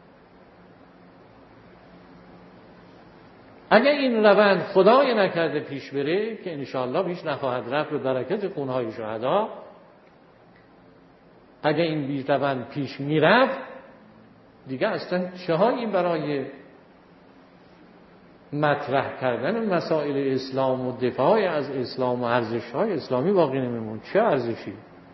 اگر این روند خدای نکرده پیش بره که انشاءالله پیش نخواهد رفت به برکت خونهای شهدا، اگر این بی روند پیش میرفت دیگه اصلا چه هایی برای مطرح کردن مسائل اسلام و دفاع از اسلام و ارزش‌های اسلامی باقی نمیمون. چه ارزشی؟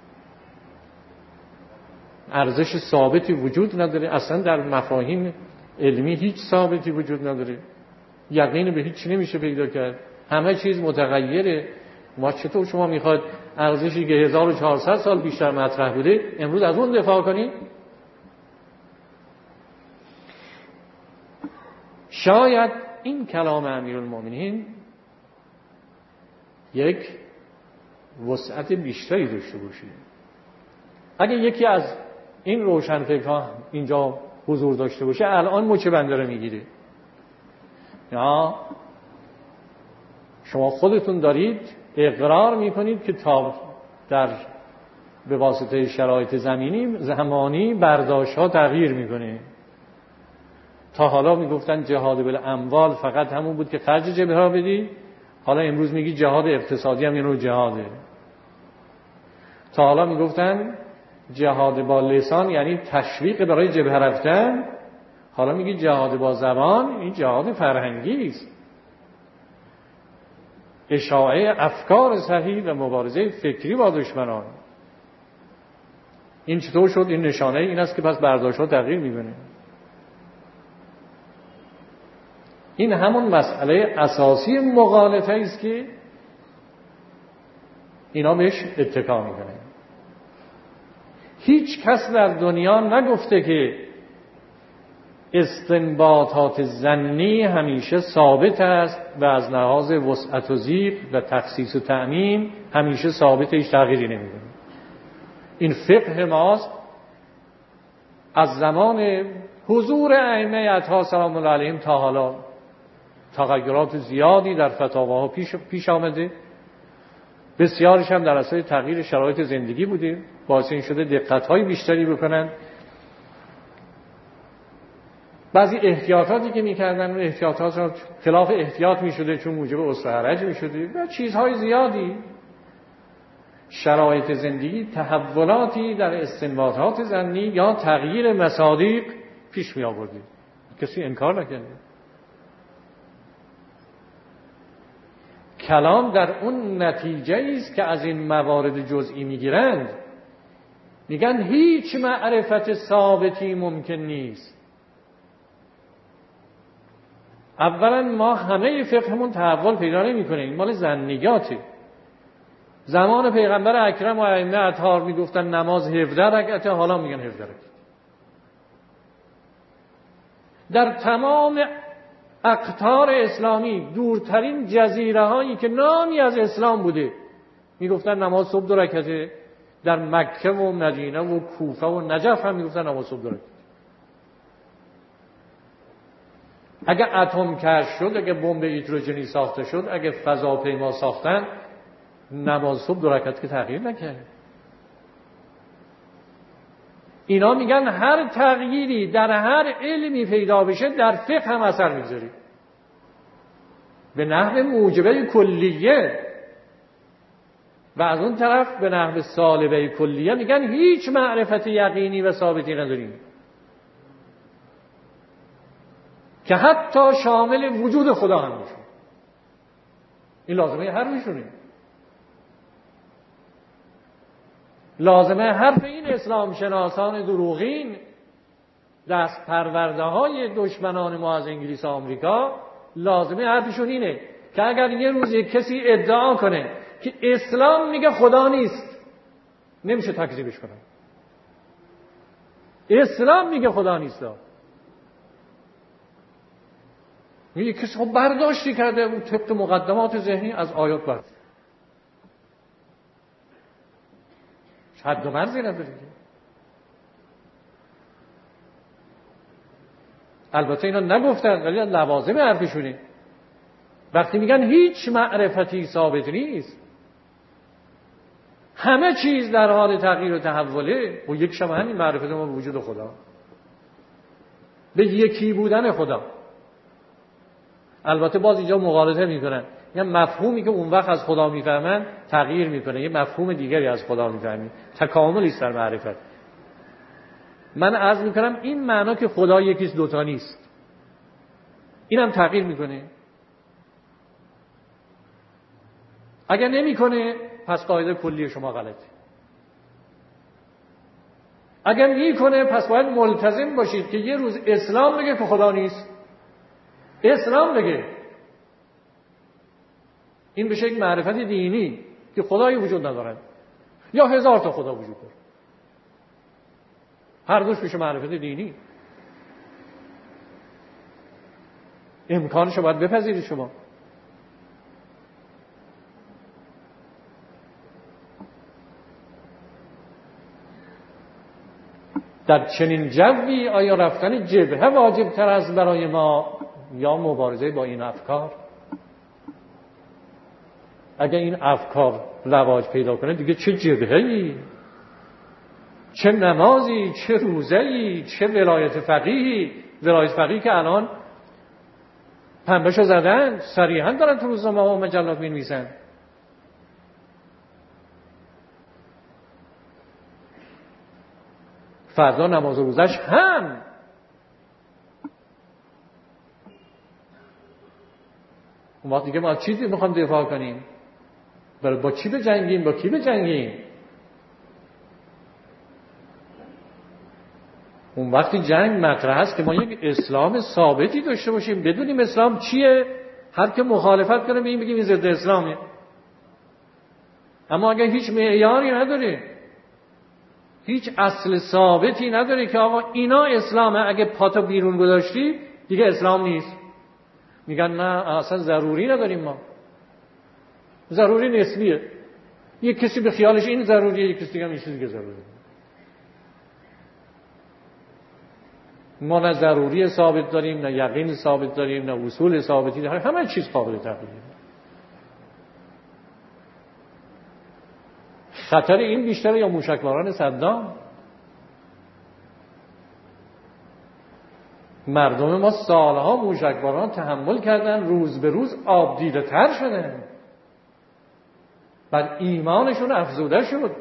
ارزش ثابتی وجود نداره، اصلا در مفاهیم علمی هیچ ثابتی وجود نداره، یقین به هیچ نمیشه پیدا کرد، همه چیز متغیره. ما چطور شما میخواد ارزشی که هزار و چهارصد سال بیشتر مطرح بوده امروز از اون دفاع کنید؟ شاید این کلام امیرالمومنین یک وسعت بیشتری داشته باشه. اگه یکی از این روشنفکرها اینجا حضور داشته باشه الان مچ بنده رو میگیره. یا شما خودتون دارید اقرار میکنید که تا در به واسطه شرایط زمینی زمانی برداشت ها تغییر میکنه. تا حالا میگفتن جهاد بالاموال فقط همون بود که خرج جبهه ها بدی، حالا امروز میگی جهاد اقتصادی هم اینو جهاده. تا حالا میگفتن جهاد با لسان یعنی تشویق برای جبهه رفتن، حالا میگی جهاد با زبان این جهاد فرهنگی است. اشاعه افکار صحیح و مبارزه فکری با دشمنان. این چطور شد؟ این نشانه این است که پس برداشت‌ها تغییر می‌کنه. این همون مسئله اساسی مغالطه است که اینا بهش اتکا میکنه. هیچ کس در دنیا نگفته که استنباطات ظنی همیشه ثابت است و از لحاظ وسعت و ضیق و تخصیص و تعمیم همیشه ثابت، هیچ تغییری نمیکنه. این فقه ماست از زمان حضور ائمه اطهار سلام الله علیهم تا حالا. تغییرات زیادی در فتاواها پیش, پیش آمده، بسیارش هم در اثر تغییر شرایط زندگی بوده، باعث این شده دقت‌های بیشتری بکنن. بعضی احتیاطاتی که می‌کردن اون احتیاطات خلاف احتیاط می‌شده چون موجب اسر حرج می‌شده و چیزهای زیادی. شرایط زندگی تحولاتی در استنباطات ظنی یا تغییر مصادیق پیش می‌آورده، کسی انکار نکنه. کلام در اون نتیجه است که از این موارد جزئی میگیرند، میگن هیچ معرفت ثابتی ممکن نیست. اولا ما همه فقهمون تحول پیدا نمی‌کنه، این مال ظنیاته. زمان پیغمبر اکرم و ائمه اطهار میگفتن نماز هفده رکعت، حالا میگن هفده رکعت. در تمام اقطار اسلامی دورترین جزیره هایی که نامی از اسلام بوده میگفتن نماز صبح دو رکعته. در مکه و مدینه و کوفه و نجف هم میگفتن نماز صبح دو رکعته. اگه اتم کشف شد، اگه بمب هیدروژنی ساخته شد، اگه فضاپیما ساختن، نماز صبح دو رکعت که تغییر نکرد. اینا میگن هر تغییری در هر علمی پیدا بشه در فقه هم اثر میذاره به نحو موجبه کلیه، و از اون طرف به نحو سالبه کلیه میگن هیچ معرفت یقینی و ثابتی نداریم که حتی شامل وجود خدا هم میشه. این لازمه هر میشونه، لازمه حرف این اسلام شناسان دروغین، دست پرورده های دشمنان ما از انگلیس و آمریکا، لازمه حرفشون اینه که اگر یه روز کسی ادعا کنه که اسلام میگه خدا نیست، نمیشه تکذیبش کنه. اسلام میگه خدا نیست، میگه کسی خب برداشتی کرده اون طبق مقدمات ذهنی از آیات برد، حد و مرزی نداره. البته اینا نگفتن ولی لوازم حرفشونه. وقتی میگن هیچ معرفتی ثابت نیست، همه چیز در حال تغییر و تحوله، و یک شما همین معرفت ما به وجود خدا، به یکی بودن خدا. البته باز اینجا مغالطه میکنن، یه مفهومی که اون وقت از خدا میفهمن تغییر میکنه، یه مفهوم دیگری از خدا میفهمن. تکاملی است در معرفت. من عرض میکنم این معنا که خدا یکیست دوتا نیست، اینم تغییر میکنه. اگر نمیکنه پس قاعده کلی شما غلطه. اگر میکنه پس باید ملتزم باشید که یه روز اسلام بگه که خدا نیست، اسلام بگه. این بشه یک معرفت دینی که خدایی وجود ندارد یا هزار تا خدا وجود داره. هر دوش بشه معرفت دینی. امکانشو باید بپذیرید شما. در چنین جوی آیا رفتن جبهه واجب تر است برای ما یا مبارزه با این افکار؟ اگر این افکار رواج پیدا کنه دیگه چه جبهه‌ای، چه نمازی، چه روزه‌ای، چه ولایت فقیهی. ولایت فقیهی که الان پنبهشو زدن، صریحا دارن تو روزنامه ها و مجلات می‌نویسن. فردا نماز و روزش هم ما دیگه ما چیزی میخوام دفاع کنیم؟ با چی بجنگیم؟ با کی بجنگیم؟ اون وقتی جنگ مطرح است که ما یک اسلام ثابتی داشته باشیم، بدونیم اسلام چیه، هر که مخالفت کنه به این بگیم این ضد اسلامه. اما اگه هیچ معیاری نداره، هیچ اصل ثابتی نداره که آقا اینا اسلامه، اگه پاتو بیرون گذاشتی دیگه اسلام نیست، میگن نه اصلا ضروری نداریم، ما ضروری نسبیه، یک کسی به خیالش این ضروریه، یک کسی دیگه هم این چیزی که ضروریه. ما نه ضروری ثابت داریم، نه یقین ثابت داریم، نه اصول ثابتی داریم، همه چیز قابل تغییره. خطر این بیشتره یا موشکباران صدام؟ مردم ما سالها موشکباران تحمل کردن، روز به روز آبدیده تر شدن، بر ایمانشون افزوده شد،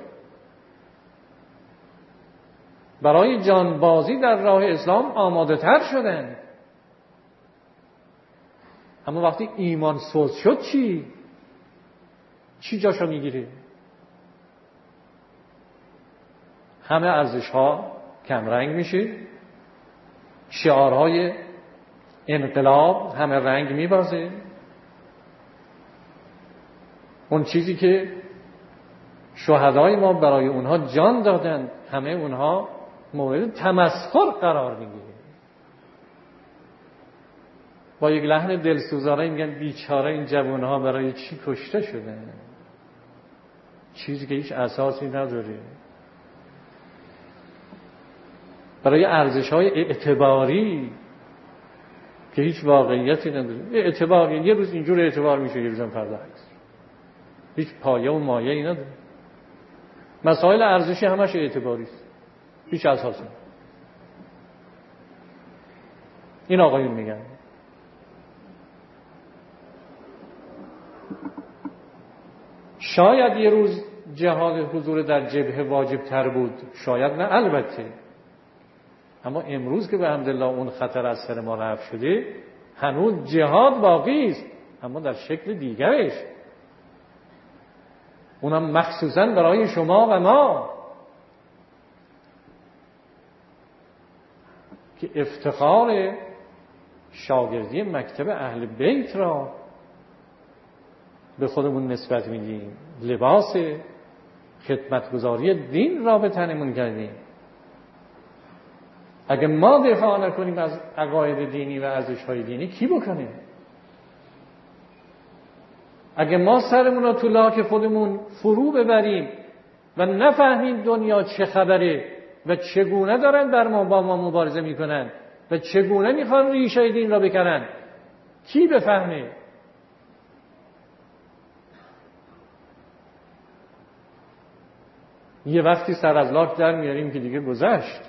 برای جانبازی در راه اسلام آماده تر شدن. اما وقتی ایمان سوز شد چی؟ چی جاشو میگیره؟ همه ارزش ها کمرنگ میشه، شعارهای انقلاب همه رنگ میبازه، اون چیزی که شهدای ما برای اونها جان دادند همه اونها مورد تمسخر قرار میگیره. با یک لحن دلسوزانه میگن بیچاره این جوانها برای چی کشته شدن، چیزی که هیچ اساسی نداره، برای ارزش‌های اعتباری که هیچ واقعیتی نداره. اعتباری یه روز اینجور اعتبار میشه، یه روز هم فردا عکس، هیچ پایه و مایه‌ای نداره. مسائل ارزشی همش اعتباری است، هیچ اساسی نداره. این آقایون میگن شاید یه روز جهاد حضور در جبهه واجب تر بود، شاید نه البته، اما امروز که به حمدالله اون خطر از سر ما رفع شده، هنوز جهاد باقی است، اما در شکل دیگرش، اونم مخصوصا برای شما و ما که افتخار شاگردی مکتب اهل بیت را به خودمون نسبت میدیم، لباس خدمتگزاری دین را به تنمون کردیم. اگه ما دفاع نکنیم از عقاید دینی و ارزش‌های دینی، کی بکنه؟ اگه ما سرمون رو تو لاک خودمون فرو ببریم و نفهمیم دنیا چه خبره و چگونه دارن در ما با ما مبارزه میکنن و چگونه میخوان ریشه دین را بکنن، کی بفهمه؟ یه وقتی سر از لاک در میاریم که دیگه گذشت،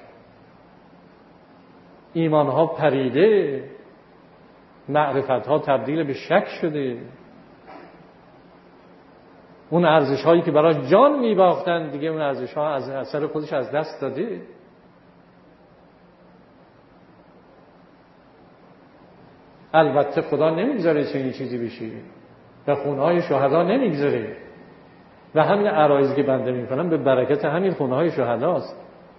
ایمانها پریده، معرفتها تبدیل به شک شده، اون ارزش هایی که برای جان میباختن دیگه اون ارزش ها از اثر خودش از دست داده. البته خدا نمیگذاره چنین چیزی بشه و خونهای شهدا نمیگذاره و همین عرایضی که بنده میکنم به برکت همین خونهای شهداست.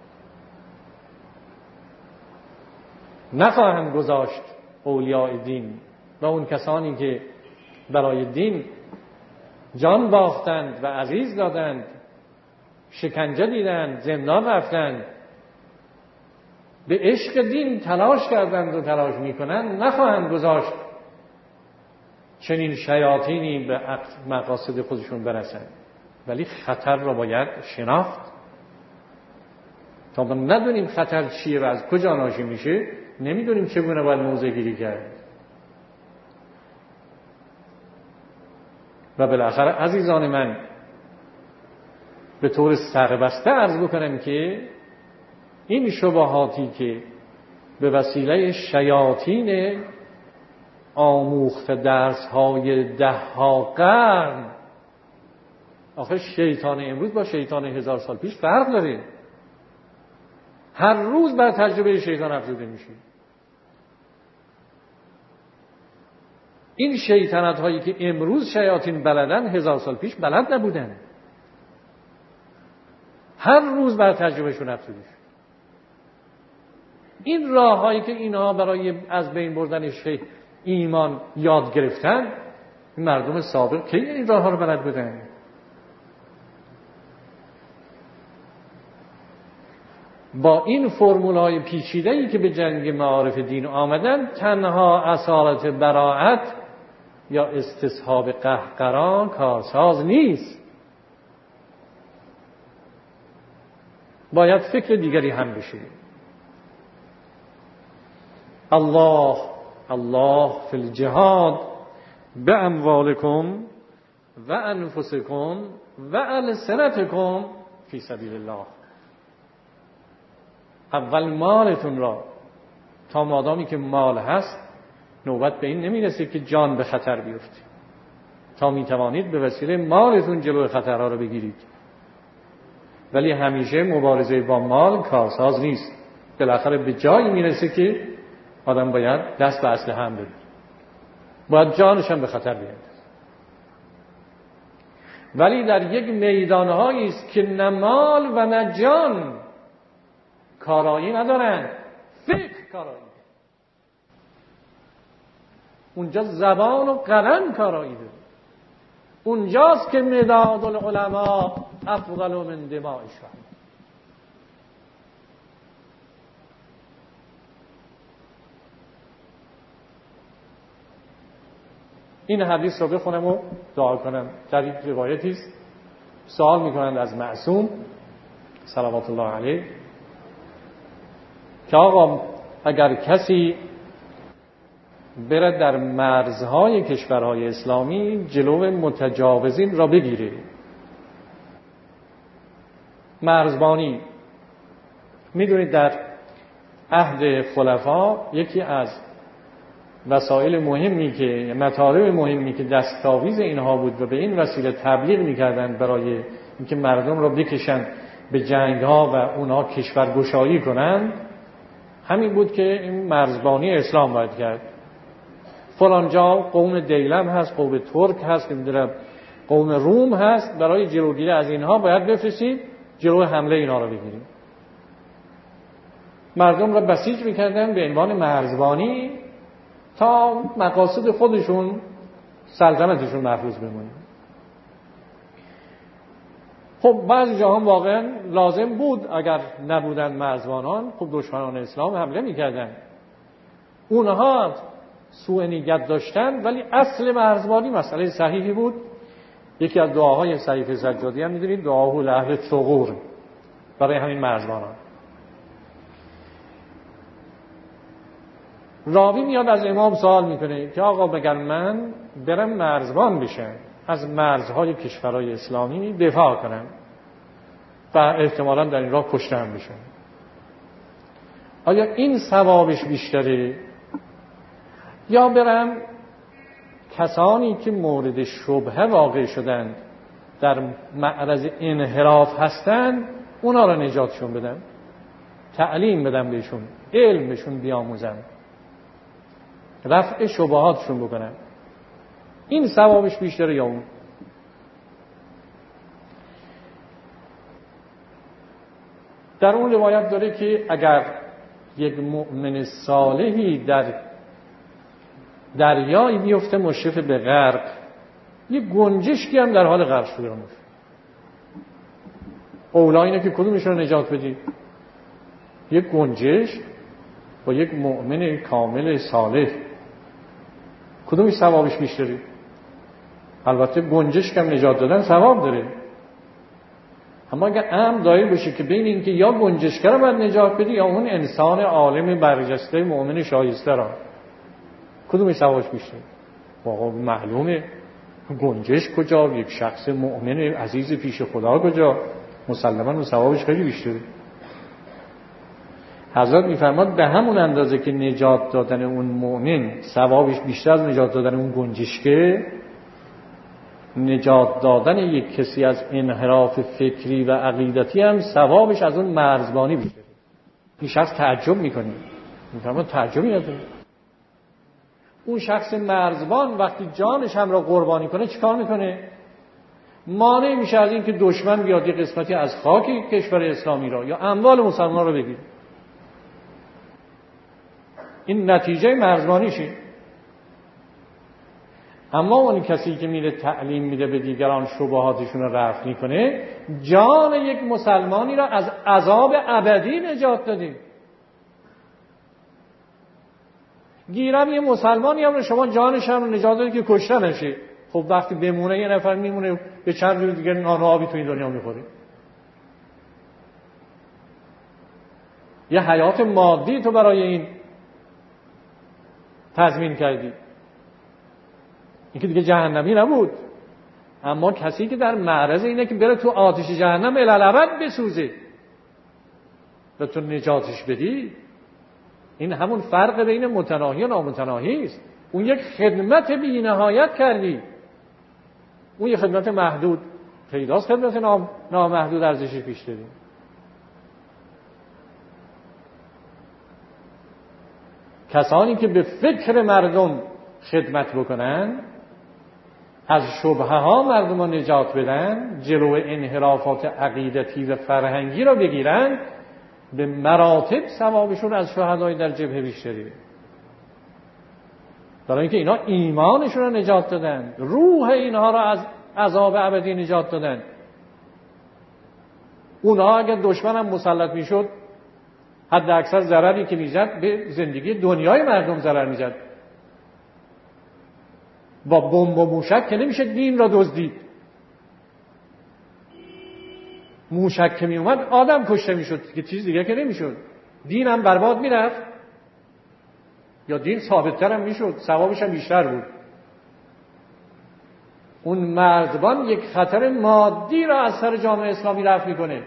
نخواهند گذاشت اولیاء دین و اون کسانی که برای دین جان باختند و عزیز دادند، شکنجه دیدند، زندان رفتند، به عشق دین تلاش کردند و تلاش میکنند، نخواهند گذاشت چنین شیاطینی به مقاصد خودشون برسند. ولی خطر را باید شناخت. تا ما ندونیم خطر چیه و از کجا ناشی میشه، نمیدونیم چگونه باید موضع گیری کرد. و بالاخره عزیزان من به طور سربسته عرض بکنم که این شبهاتی که به وسیله شیاطین آموخته درس های ده ها قرن، آخه شیطان امروز با شیطان هزار سال پیش فرق داره، هر روز بر تجربه شیطان افزوده میشه. این شیطنت هایی که امروز شیاطین بلدن هزار سال پیش بلد نبودن. هر روز بر تجربهشون افزوده شد. این راه هایی که اینها برای از بین بردن شیء ایمان یاد گرفتن، مردم سابق که این راه ها رو بلد بودن. با این فرمولای پیچیده‌ای که به جنگ معارف دین آمدن، تنها اصالت براعت یا استصحاب قهقران کارساز نیست. باید فکر دیگری هم بشه. الله الله فی الجهاد باموالکم و انفسکم و السنتکم فی سبیل الله. اول مالتون را، تا مادامی که مال هست نوبت به این نمیرسه که جان به خطر بیفته، تا میتوانید به وسیله مالتون جلوی خطرها رو بگیرید. ولی همیشه مبارزه با مال کارساز نیست. بالاخره به جایی میرسه که آدم باید دست به اسلحه هم بده، باید جانش هم به خطر بیاد. ولی در یک میدانهایی است که نه مال و نه جان کارایی ندارن، فکر کارایی، اونجا زبان و قلم کارایی داره. اونجاست که مداد العلماء افضل من دماء الشهداء. این حدیث رو بخونم و دعا کنم. در یک روایتی است سوال میکنند از معصوم صلوات الله علیه که آقا اگر کسی بره در مرزهای کشورهای اسلامی جلو متجاوزین را بگیره، مرزبانی، میدونید در عهد خلفا یکی از وسایل مهمی که مطالب مهمی که دستاویز اینها بود و به این وسیله تبلیغ میکردن برای اینکه مردم را بکشن به جنگ ها و اونها کشورگشایی کنند، همین بود که این مرزبانی اسلام باید کرد. فلان جا قوم دیلم هست، قوم ترک هست، نمیدونم قوم روم هست، برای جلوگیری از اینها باید بفرستید جلو حمله اینا رو بگیریم. مردم را بسیج میکردن به عنوان مرزبانی تا مقاصد خودشون، سلطنتشون محفوظ بمونه. خب بعضی جاها واقعا لازم بود، اگر نبودن مرزبانان خب دشمنان اسلام حمله میکردن. اونها سوء نیت داشتن، ولی اصل مرزبانی مسئله صحیحی بود. یکی از دعاهای سیف سجادی هم میدونید دعاه لأهل ثغور، برای همین مرزبانان. راوی میاد از امام سوال میکنه که آقا بگر من برم مرزبان بشم، از مرزهای کشورهای اسلامی دفاع کنم و احتمالاً در این راه کشته هم بشم، آیا این ثوابش بیشتره یا برم کسانی که مورد شبهه واقع شدند در معرض انحراف هستند اونا را نجاتشون بدم، تعلیم بدم بهشون، علم بهشون بیاموزم، رفع شبهاتشون بکنم؟ این ثوابش بیشتره یا اون؟ در اون روایت داره که اگر یک مؤمن صالحی در دریایی بیفته مشرف به غرق، یک گنجشکی هم در حال غرق شده باشه، اولا اینه که کدومش رو نجات بدی؟ یک گنجشک با یک مؤمن کامل صالح، کدومش ثوابش بیشتره؟ البته گنجشک هم نجات دادن ثواب داره، اما اگر امر دایر بشه که بین این که یا گنجشک رو باید نجات بدی یا اون انسان عالم برجسته مؤمن شایسته را، کدومش ثوابش بیشتره؟ واقعا معلومه گنجشک کجا، یک شخص مؤمن عزیز پیش خدا کجا، مسلماً اون ثوابش خیلی بیشتره. حضرت میفرماد به همون اندازه که نجات دادن اون مؤمن ثوابش بیشتر از نجات دادن اون گنجشکه، نجات دادن یک کسی از انحراف فکری و عقیدتی هم ثوابش از اون مرزبانی بیشتره. این شخص تعجب میکنه، میفرماد تعجبی نداره، اون شخص مرزبان وقتی جانش هم را قربانی کنه چیکار میکنه؟ مانع میشه از این که دشمن بیاد یه قسمتی از خاک کشور اسلامی را یا اموال مسلمان را بگیره. این نتیجه مرزبانیشه. اما اون کسی که میره تعلیم میده به دیگران شبهاتشون رو رفع میکنه، جان یک مسلمانی را از عذاب ابدی نجات داده. گیرم یه مسلمانی هم شما جانش هم نجات داده که کشته نشه. خب وقتی بمونه یه نفر میمونه به چند روز دیگه نان و آبی تو این دنیا میخوره. یه حیات مادی تو برای این تضمین کردی. این که دیگه جهنمی نبود، اما کسی که در معرض اینه که بره تو آتش جهنم الالعبد بسوزه و تو نجاتش بدی، این همون فرق بین متناهی و نامتناهی است. اون یک خدمت بی نهایت کردی، اون یک خدمت محدود. پیداست خدمت نام... نامحدود ارزشی پیش دادی. کسانی که به فکر مردم خدمت بکنن، از شبهه ها مردم رو نجات بدن، جلو انحرافات عقیدتی و فرهنگی رو بگیرن، به مراتب ثوابشون از شهدای در جبهه بیشتره. برای اینکه اینا ایمانشون رو نجات دادن، روح اینها رو از عذاب ابدی نجات دادن. اونها اگر دشمن هم مسلط میشد، حد اکثر ضرری که میزد به زندگی دنیای مردم ضرر میزد. با بمب و موشک که نمیشه دین را دزدید. موشک که میومد آدم کشته میشد که چیز دیگه که نمیشد. دین هم برباد میرفت یا دین ثابت‌تر هم میشد، ثوابش هم بیشتر بود. اون مرزبان یک خطر مادی را از سر جامعه اسلامی رفع میکنه،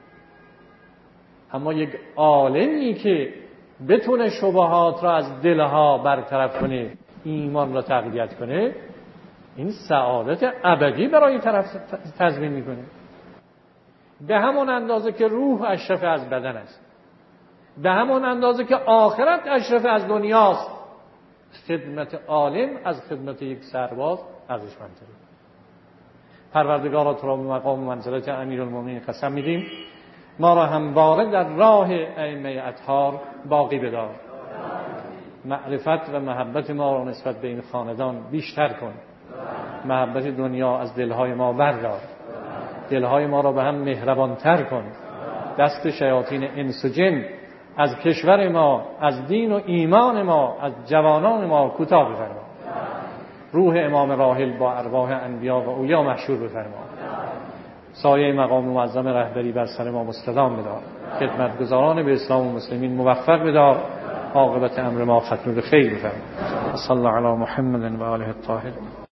اما یک عالمی که بتونه شبهات را از دلها برطرف کنه، ایمان را تقویت کنه، این سعادت ابدی برای طرف تضمین میکنه. به همون اندازه که روح اشرف از بدن است، به همون اندازه که آخرت اشرف از دنیاست، خدمت عالم از خدمت یک سرباز ارزشمندتره. پروردگارا تو را به مقام و منزلت امیرالمومنین قسم میدیم ما را همواره در راه ائمه اطهار باقی بدار. معرفت و محبت ما را نسبت به این خاندان بیشتر کن. محبت دنیا از دلهای ما بردار. دلهای ما را به هم مهربانتر کن. دست شیاطین انس و جن از کشور ما، از دین و ایمان ما، از جوانان ما کوتاه بفرما. روح امام راحل با ارواح انبیا و اولیا محشور بفرما. سایه مقام معظم رهبری بر سر ما مستدام بدار. خدمتگزاران به اسلام و مسلمین موفق بدار. عاقبت امر ما ختم به خیر بفرما. صلی الله علی محمد و آله الطاهرین.